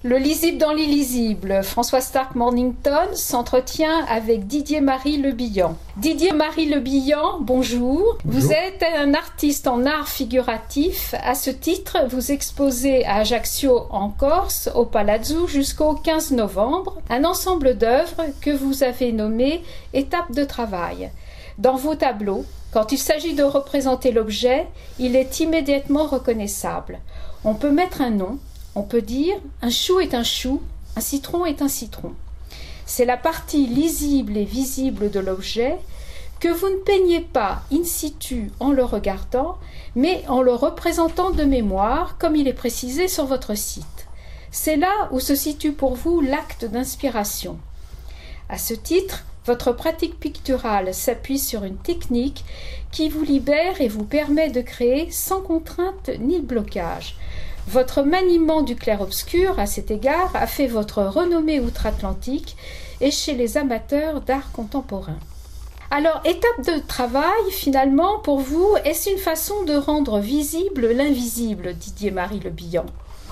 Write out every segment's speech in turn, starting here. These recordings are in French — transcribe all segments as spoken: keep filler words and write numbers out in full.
Le lisible dans l'illisible, François Stark Mornington s'entretient avec Didier-Marie Le Bihan. Didier-Marie Le Bihan, bonjour. bonjour. Vous êtes un artiste en art figuratif. À ce titre, vous exposez à Ajaccio en Corse, au Palazzo, jusqu'au quinze novembre, un ensemble d'œuvres que vous avez nommé « Étapes de travail ». Dans vos tableaux, quand il s'agit de représenter l'objet, il est immédiatement reconnaissable. On peut mettre un nom. On peut dire un chou est un chou, un citron est un citron. C'est la partie lisible et visible de l'objet que vous ne peignez pas in situ en le regardant, mais en le représentant de mémoire, comme il est précisé sur votre site. C'est là où se situe pour vous l'acte d'inspiration. À ce titre, votre pratique picturale s'appuie sur une technique qui vous libère et vous permet de créer sans contrainte ni blocage. Votre maniement du clair-obscur, à cet égard, a fait votre renommée outre-Atlantique et chez les amateurs d'art contemporain. Alors, étape de travail, finalement, pour vous, est-ce une façon de rendre visible l'invisible, Didier-Marie Le Bihan ?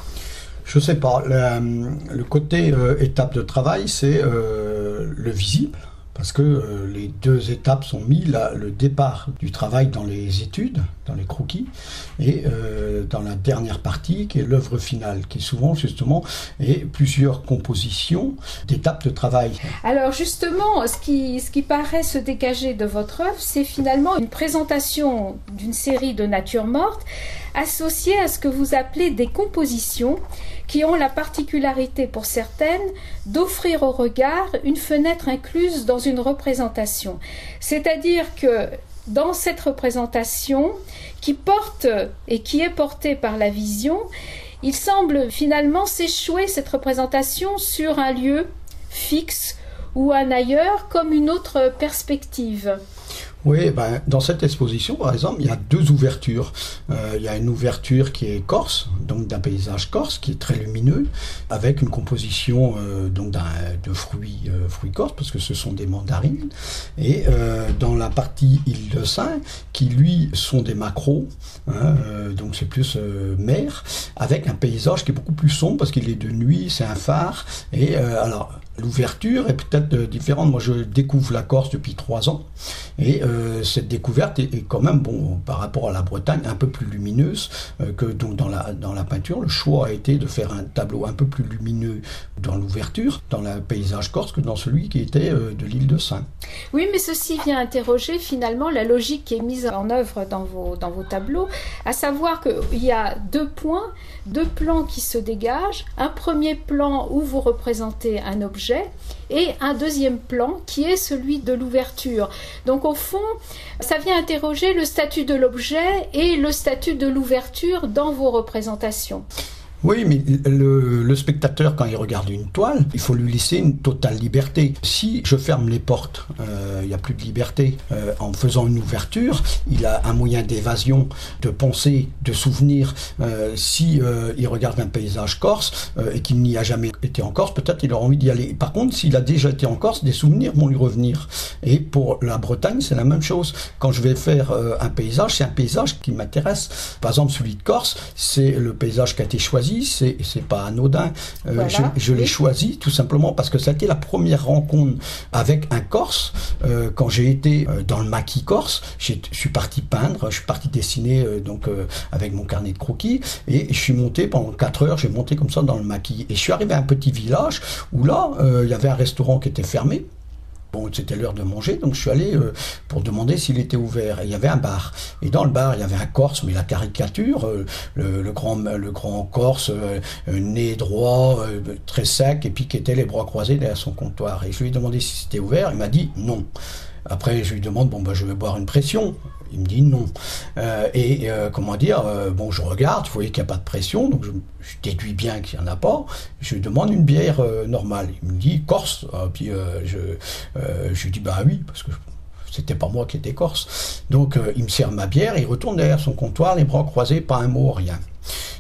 Je ne sais pas. Le, le côté euh, étape de travail, c'est euh, le visible. Parce que euh, les deux étapes sont mises, là, le départ du travail dans les études, dans les croquis, et euh, dans la dernière partie, qui est l'œuvre finale, qui est souvent, justement, et plusieurs compositions d'étapes de travail. Alors, justement, ce qui, ce qui paraît se dégager de votre œuvre, c'est finalement une présentation d'une série de natures mortes, associée à ce que vous appelez des compositions, qui ont la particularité pour certaines d'offrir au regard une fenêtre incluse dans une représentation. C'est-à-dire que dans cette représentation qui porte et qui est portée par la vision, il semble finalement s'échouer cette représentation sur un lieu fixe ou un ailleurs comme une autre perspective. Oui, ben, dans cette exposition, par exemple, il y a deux ouvertures. Euh, il y a une ouverture qui est corse, donc d'un paysage corse, qui est très lumineux, avec une composition euh, donc d'un, de fruits, euh, fruits corses, parce que ce sont des mandarines. Et euh, dans la partie île de Sein, qui lui sont des maquereaux, hein, euh, donc c'est plus euh, mer, avec un paysage qui est beaucoup plus sombre, parce qu'il est de nuit, c'est un phare. Et euh, alors... l'ouverture est peut-être différente. Moi, je découvre la Corse depuis trois ans. Et euh, cette découverte est, est quand même, bon, par rapport à la Bretagne, un peu plus lumineuse euh, que donc dans la, dans la peinture. Le choix a été de faire un tableau un peu plus lumineux dans l'ouverture, dans le paysage corse, que dans celui qui était euh, de l'île de Sein. Oui, mais ceci vient interroger finalement la logique qui est mise en œuvre dans vos, dans vos tableaux, à savoir qu'il y a deux points, deux plans qui se dégagent. Un premier plan où vous représentez un objet et un deuxième plan qui est celui de l'ouverture. Donc au fond, ça vient interroger le statut de l'objet et le statut de l'ouverture dans vos représentations. Oui, mais le, le spectateur, quand il regarde une toile, il faut lui laisser une totale liberté. Si je ferme les portes, euh, il n'y a plus de liberté. Euh, en faisant une ouverture, il a un moyen d'évasion, de pensée, de souvenir. Euh, si euh, il regarde un paysage corse euh, et qu'il n'y a jamais été en Corse, peut-être il aura envie d'y aller. Par contre, s'il a déjà été en Corse, des souvenirs vont lui revenir. Et pour la Bretagne, c'est la même chose. Quand je vais faire euh, un paysage, c'est un paysage qui m'intéresse. Par exemple, celui de Corse, c'est le paysage qui a été choisi. C'est, c'est pas anodin. Euh, voilà. Je, je l'ai choisi tout simplement parce que ça a été la première rencontre avec un Corse. Euh, quand j'ai été euh, dans le maquis corse, je suis parti peindre, je suis parti dessiner euh, donc euh, avec mon carnet de croquis et je suis monté pendant quatre heures. J'ai monté comme ça dans le maquis et je suis arrivé à un petit village où là euh, il y avait un restaurant qui était fermé. Bon, c'était l'heure de manger, donc je suis allé euh, pour demander s'il était ouvert. Et il y avait un bar. Et dans le bar, il y avait un Corse, mais la caricature, euh, le, le grand, le grand Corse, euh, nez droit, euh, très sec, et puis qui était les bras croisés derrière son comptoir. Et je lui ai demandé si c'était ouvert. Il m'a dit non. Après, je lui demande, bon, ben, je vais boire une pression. Il me dit non. Euh, et euh, comment dire, euh, bon, je regarde, vous voyez qu'il n'y a pas de pression, donc je, je déduis bien qu'il n'y en a pas. Je lui demande une bière euh, normale. Il me dit Corse. Ah, puis euh, je, euh, je lui dis bah oui, parce que c'était pas moi qui étais Corse. Donc euh, il me sert ma bière, il retourne derrière son comptoir, les bras croisés, pas un mot, rien.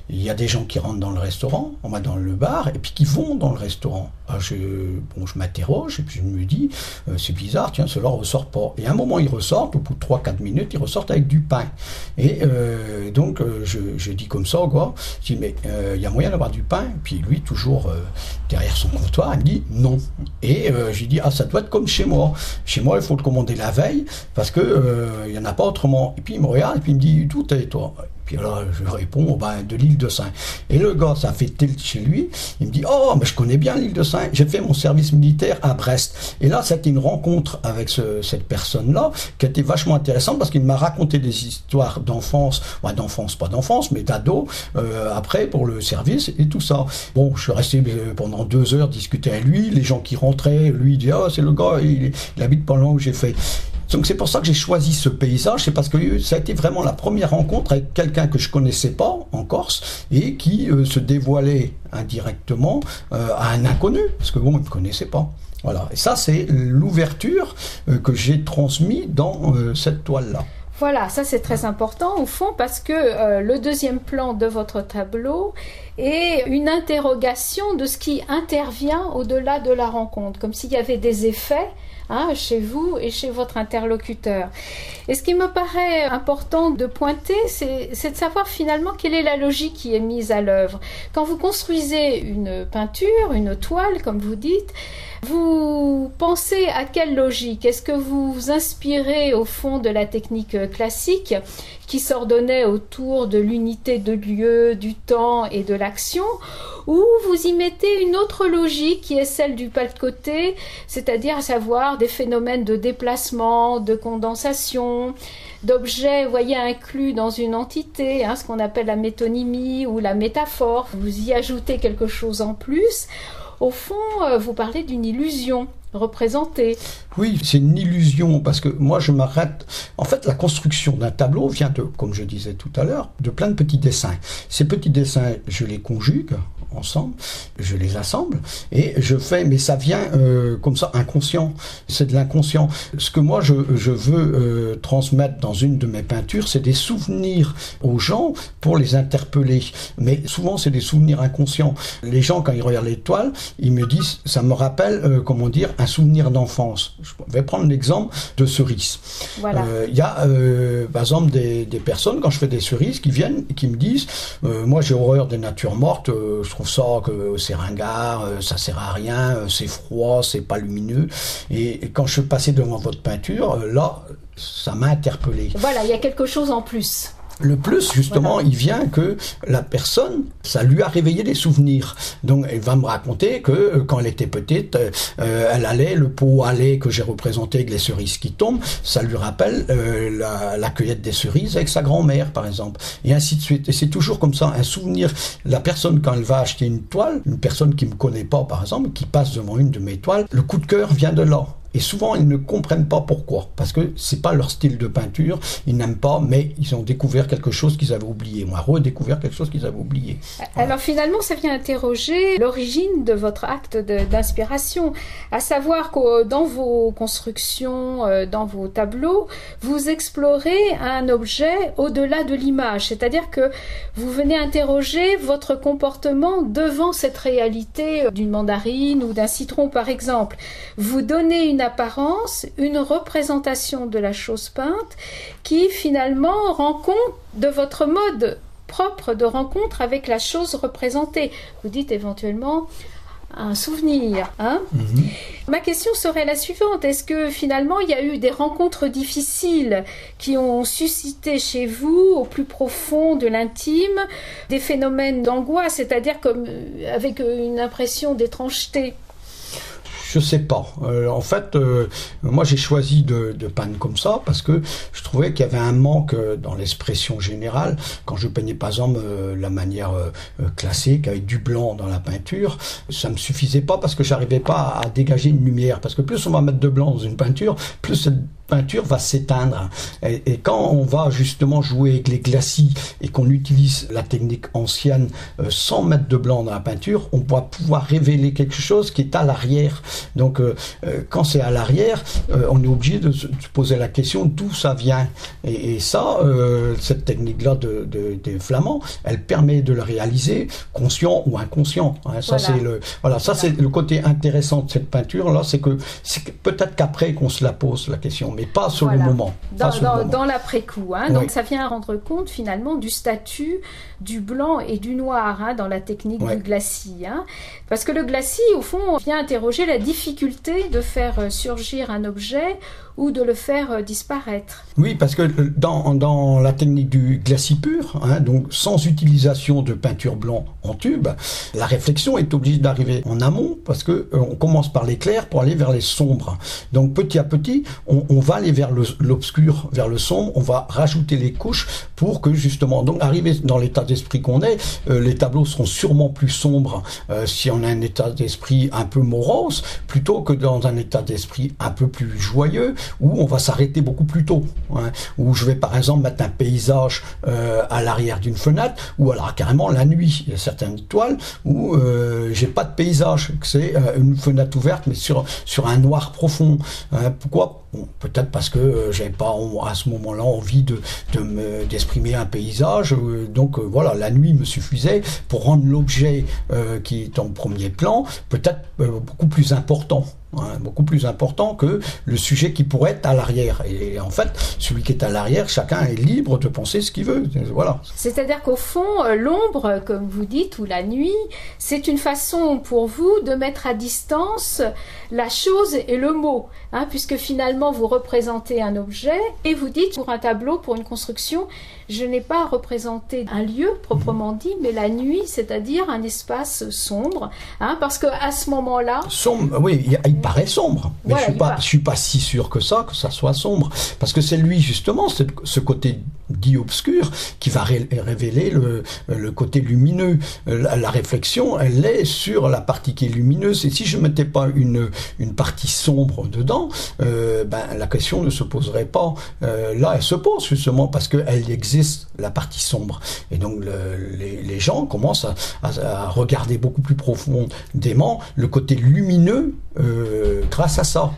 il y a des gens qui rentrent dans le restaurant, on va dans le bar, et puis qui vont dans le restaurant. Alors je, bon, je m'interroge, et puis je me dis, euh, c'est bizarre, tiens, cela ressort pas. Et à un moment, ils ressortent, au bout de trois quatre minutes, ils ressortent avec du pain. Et euh, donc, euh, je, je dis comme ça, quoi, je dis, mais il euh, y a moyen d'avoir du pain? Et puis lui, toujours euh, derrière son comptoir, il me dit, non. Et euh, je lui dis, ah, ça doit être comme chez moi. Chez moi, il faut le commander la veille, parce que euh, il n'y en a pas autrement. Et puis il me regarde, et puis il me dit, d'où t'es, toi? Puis alors je réponds, oh ben, de l'île de Sein. Et le gars, ça a fait tilt chez lui. Il me dit, oh, mais je connais bien l'île de Sein. J'ai fait mon service militaire à Brest. Et là, c'était une rencontre avec ce, cette personne-là qui a été vachement intéressante parce qu'il m'a raconté des histoires d'enfance, ouais, d'enfance, pas d'enfance, mais d'ado, euh, après pour le service et tout ça. Bon, je suis resté pendant deux heures discuter avec lui. Les gens qui rentraient, lui, il dit, oh, c'est le gars, il, il habite pas loin où j'ai fait. Donc c'est pour ça que j'ai choisi ce paysage, c'est parce que ça a été vraiment la première rencontre avec quelqu'un que je connaissais pas en Corse et qui euh, se dévoilait indirectement euh, à un inconnu, parce que bon, il me connaissait pas. Voilà. Et ça, c'est l'ouverture euh, que j'ai transmise dans euh, cette toile-là. Voilà, ça c'est très important au fond parce que euh, le deuxième plan de votre tableau est une interrogation de ce qui intervient au-delà de la rencontre, comme s'il y avait des effets hein, chez vous et chez votre interlocuteur. Et ce qui me paraît important de pointer, c'est, c'est de savoir finalement quelle est la logique qui est mise à l'œuvre. Quand vous construisez une peinture, une toile, comme vous dites, vous pensez à quelle logique? Est-ce que vous vous inspirez au fond de la technique classique qui s'ordonnait autour de l'unité de lieu, du temps et de l'action, ou vous y mettez une autre logique qui est celle du pas de côté, c'est-à-dire à savoir des phénomènes de déplacement, de condensation, d'objets, vous voyez, inclus dans une entité, hein, ce qu'on appelle la métonymie ou la métaphore. Vous y ajoutez quelque chose en plus. Au fond, vous parlez d'une illusion représentée. Oui, c'est une illusion, parce que moi je m'arrête... En fait, la construction d'un tableau vient de, comme je disais tout à l'heure, de plein de petits dessins. Ces petits dessins, je les conjugue ensemble, je les assemble, et je fais, mais ça vient euh, comme ça, inconscient. C'est de l'inconscient. Ce que moi je, je veux euh, transmettre dans une de mes peintures, c'est des souvenirs aux gens pour les interpeller. Mais souvent, c'est des souvenirs inconscients. Les gens, quand ils regardent les toiles, ils me disent, ça me rappelle, euh, comment dire, un souvenir d'enfance. Je vais prendre l'exemple de cerises. Voilà. Euh, il y a, euh, par exemple, des, des personnes, quand je fais des cerises, qui viennent et qui me disent, euh, moi j'ai horreur des natures mortes, euh, je trouve ça que c'est ringard, euh, ça sert à rien, euh, c'est froid, c'est pas lumineux. Et, et quand je suis passé devant votre peinture, euh, là, ça m'a interpellé. Voilà, il y a quelque chose en plus. Le plus, justement, voilà. Il vient que la personne, ça lui a réveillé des souvenirs. Donc, elle va me raconter que euh, quand elle était petite, euh, elle allait, le pot allait que j'ai représenté avec les cerises qui tombent, ça lui rappelle euh, la, la cueillette des cerises avec sa grand-mère, par exemple. Et ainsi de suite. Et c'est toujours comme ça, un souvenir. La personne, quand elle va acheter une toile, une personne qui me connaît pas, par exemple, qui passe devant une de mes toiles, le coup de cœur vient de là. Et souvent, ils ne comprennent pas pourquoi. Parce que c'est pas leur style de peinture. Ils n'aiment pas, mais ils ont découvert quelque chose qu'ils avaient oublié. Moi, redécouvert quelque chose qu'ils avaient oublié. Voilà. Alors finalement, ça vient interroger l'origine de votre acte de, d'inspiration. À savoir que dans vos constructions, dans vos tableaux, vous explorez un objet au-delà de l'image. C'est-à-dire que vous venez interroger votre comportement devant cette réalité d'une mandarine ou d'un citron, par exemple. Vous donnez une apparence, une représentation de la chose peinte qui finalement rend compte de votre mode propre de rencontre avec la chose représentée. Vous dites éventuellement un souvenir. Hein mm-hmm. Ma question serait la suivante. Est-ce que finalement il y a eu des rencontres difficiles qui ont suscité chez vous, au plus profond de l'intime, des phénomènes d'angoisse, c'est-à-dire comme avec une impression d'étrangeté? Je sais pas. Euh, en fait, euh, moi j'ai choisi de, de peindre comme ça parce que je trouvais qu'il y avait un manque dans l'expression générale. Quand je peignais par exemple euh, la manière euh, classique avec du blanc dans la peinture, ça me suffisait pas parce que j'arrivais pas à, à dégager une lumière. Parce que plus on va mettre de blanc dans une peinture, plus cette peinture va s'éteindre. Et, et quand on va justement jouer avec les glacis et qu'on utilise la technique ancienne euh, sans mettre de blanc dans la peinture, on va pouvoir révéler quelque chose qui est à l'arrière. Donc euh, quand c'est à l'arrière, euh, on est obligé de se poser la question d'où ça vient. Et, et ça, euh, cette technique-là de, de, des flamands, elle permet de le réaliser conscient ou inconscient. Hein. Ça voilà. c'est le voilà, ça voilà. c'est le côté intéressant de cette peinture-là, c'est que c'est peut-être qu'après qu'on se la pose la question, mais pas sur voilà. le moment. Dans, sur dans, le moment. dans l'après-coup. Hein. Oui. Donc ça vient rendre compte finalement du statut du blanc et du noir hein, dans la technique oui. du glacis. Hein. Parce que le glacis, au fond, vient interroger la difficulté de faire surgir un objet ou de le faire disparaître. Oui, parce que dans, dans la technique du glacis pur, hein, donc sans utilisation de peinture blanc en tube, la réflexion est obligée d'arriver en amont parce que euh, on commence par les clairs pour aller vers les sombres. Donc petit à petit, on, on va aller vers le, l'obscur, vers le sombre, on va rajouter les couches pour que justement, donc arriver dans l'état d'esprit qu'on est, euh, les tableaux seront sûrement plus sombres euh, si on a un état d'esprit un peu morose, plutôt que dans un état d'esprit un peu plus joyeux, où on va s'arrêter beaucoup plus tôt, hein, où je vais par exemple mettre un paysage euh, à l'arrière d'une fenêtre, ou alors carrément la nuit. Il y a certaines toiles où euh, j'ai pas de paysage, c'est euh, une fenêtre ouverte mais sur sur un noir profond. Hein, pourquoi? Bon, peut-être parce que euh, j'avais pas à ce moment-là envie de, de me, d'exprimer un paysage, euh, donc euh, voilà, la nuit me suffisait pour rendre l'objet euh, qui est en premier plan peut-être euh, beaucoup plus important. Hein, beaucoup plus important que le sujet qui pourrait être à l'arrière. Et en fait, celui qui est à l'arrière, chacun est libre de penser ce qu'il veut. Voilà. C'est-à-dire qu'au fond, l'ombre, comme vous dites, ou la nuit, c'est une façon pour vous de mettre à distance la chose et le mot, hein, puisque finalement vous représentez un objet et vous dites pour un tableau, pour une construction, je n'ai pas représenté un lieu proprement dit, mais la nuit, c'est-à-dire un espace sombre, hein, parce que à ce moment-là, sombre, oui, il, il paraît sombre, mais voilà, je suis pas, je suis pas si sûr que ça, que ça soit sombre, parce que c'est lui justement, ce, ce côté dit obscur, qui va ré, révéler le, le côté lumineux. La, la réflexion, elle est sur la partie qui est lumineuse, et si je mettais pas une une partie sombre dedans, euh, ben la question ne se poserait pas. Euh, là, elle se pose justement parce que elle existe, la partie sombre, et donc le, les, les gens commencent à, à, à regarder beaucoup plus profondément le côté lumineux euh, grâce à ça.